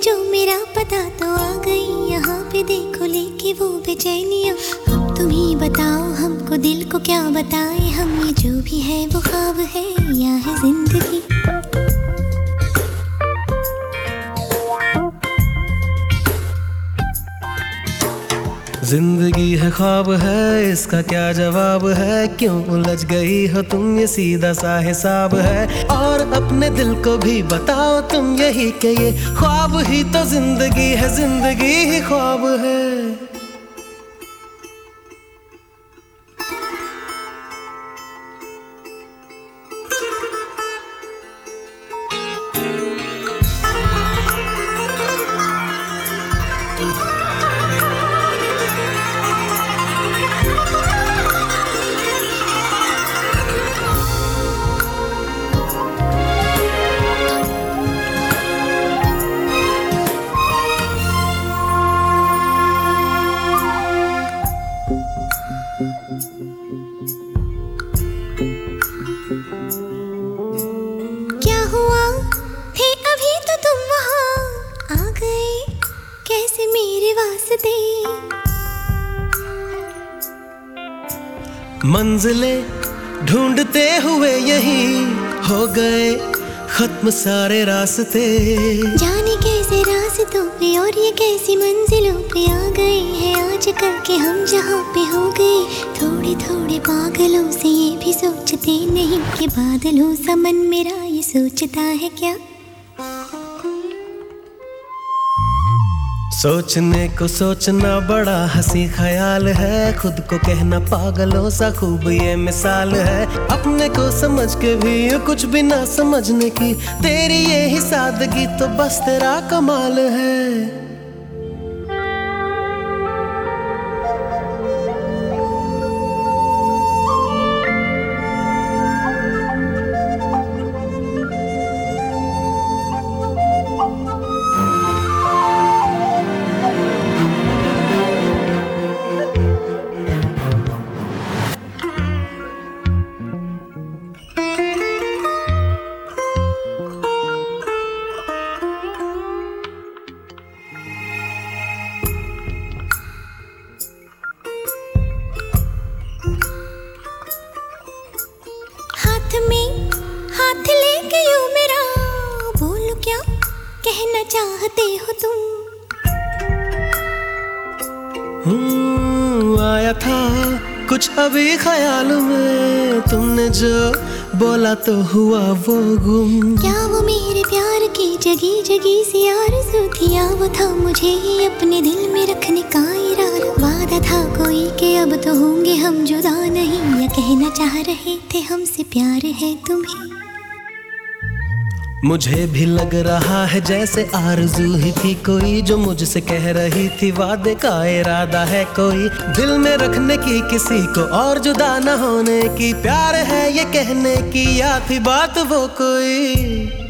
जो मेरा पता तो आ गई यहाँ पे, देखो लेके वो बेचैनियाँ। अब तुम ही बताओ हमको, दिल को क्या बताए हम, ये जो भी है वो ख्वाब है या है जिंदगी। जिंदगी है ख्वाब है, इसका क्या जवाब है, क्यों उलझ गई हो तुम, ये सीधा सा हिसाब है। और अपने दिल को भी बताओ तुम यही कि ये ख्वाब ही तो जिंदगी है, जिंदगी ही ख्वाब है। क्या हुआ थे अभी तो तुम वहाँ आ गए, कैसे मेरे वास्ते। मंजिलें ढूंढते हुए यही हो गए खत्म सारे रास्ते। जाने कैसे रास्तों पे और ये कैसी मंजिलों पे आ गए हैं आज कल के हम, जहाँ पे हो गए थोड़े थोड़े पागलों से। ये भी सोचते नहीं कि बादलों सा मन मेरा ये सोचता है क्या। सोचने को सोचना बड़ा हंसी ख्याल है, खुद को कहना पागलों सा खूब ये मिसाल है। अपने को समझ के भी कुछ भी ना समझने की तेरी ये ही सादगी तो बस तेरा कमाल है। हाथ में हाथ लेके यूं मेरा बोलो क्या कहना चाहते हो तुम। आया था कुछ अभी ख्याल में, तुमने जो बोला तो हुआ वो गुम। क्या वो मेरे प्यार की जगी जगी सी आरज़ू थी, या वो था मुझे ही अपने दिल में रखने का इरादा। वादा था कोई कि अब तो होंगे हम जुदा नहीं, या कहना चाह रहे थे हमसे प्यार है तुम्हें। मुझे भी लग रहा है जैसे आरज़ू ही थी कोई, जो मुझसे कह रही थी वादे का इरादा है कोई। दिल में रखने की किसी को और जुदा न होने की, प्यार है ये कहने की, या थी बात वो कोई।